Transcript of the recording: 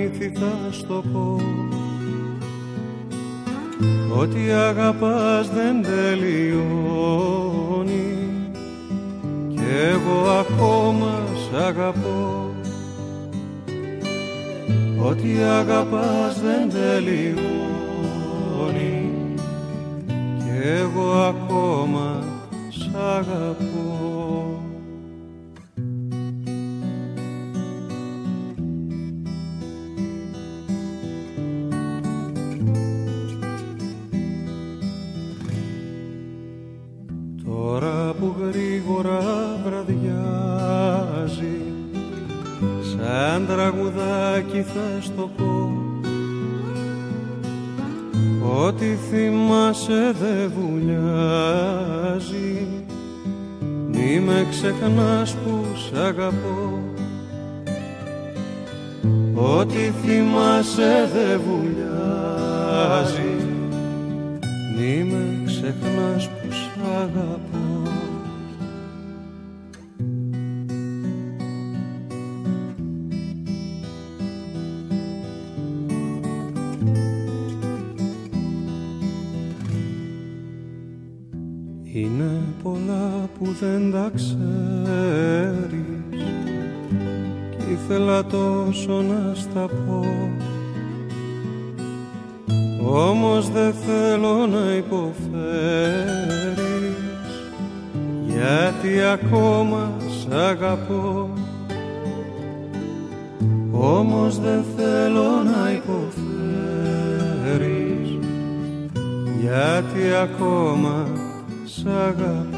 παραμύθι θα στο πω, ότι αγαπάς δεν τελειώνει κι εγώ ακόμα σ' αγαπώ. Ότι αγαπάς δεν τελειώνει κι εγώ ακόμα σ' αγαπώ. Τώρα που γρήγορα βραδιάζει, σαν τραγουδάκι θα στο πω, ότι θυμάσαι δε βουλιάζει, μη με ξεχνάς που σ' αγαπώ. Ότι θυμάσαι δε βουλιάζει, μη με ξεχνάς που σ' αγαπώ. Είναι πολλά που δεν τα ξέρεις κι ήθελα τόσο να στα πω, όμως δεν θέλω να υποφέρεις, γιατί ακόμα σ' αγαπώ. Όμως δεν θέλω να υποφέρεις, γιατί ακόμα σ' αγαπώ.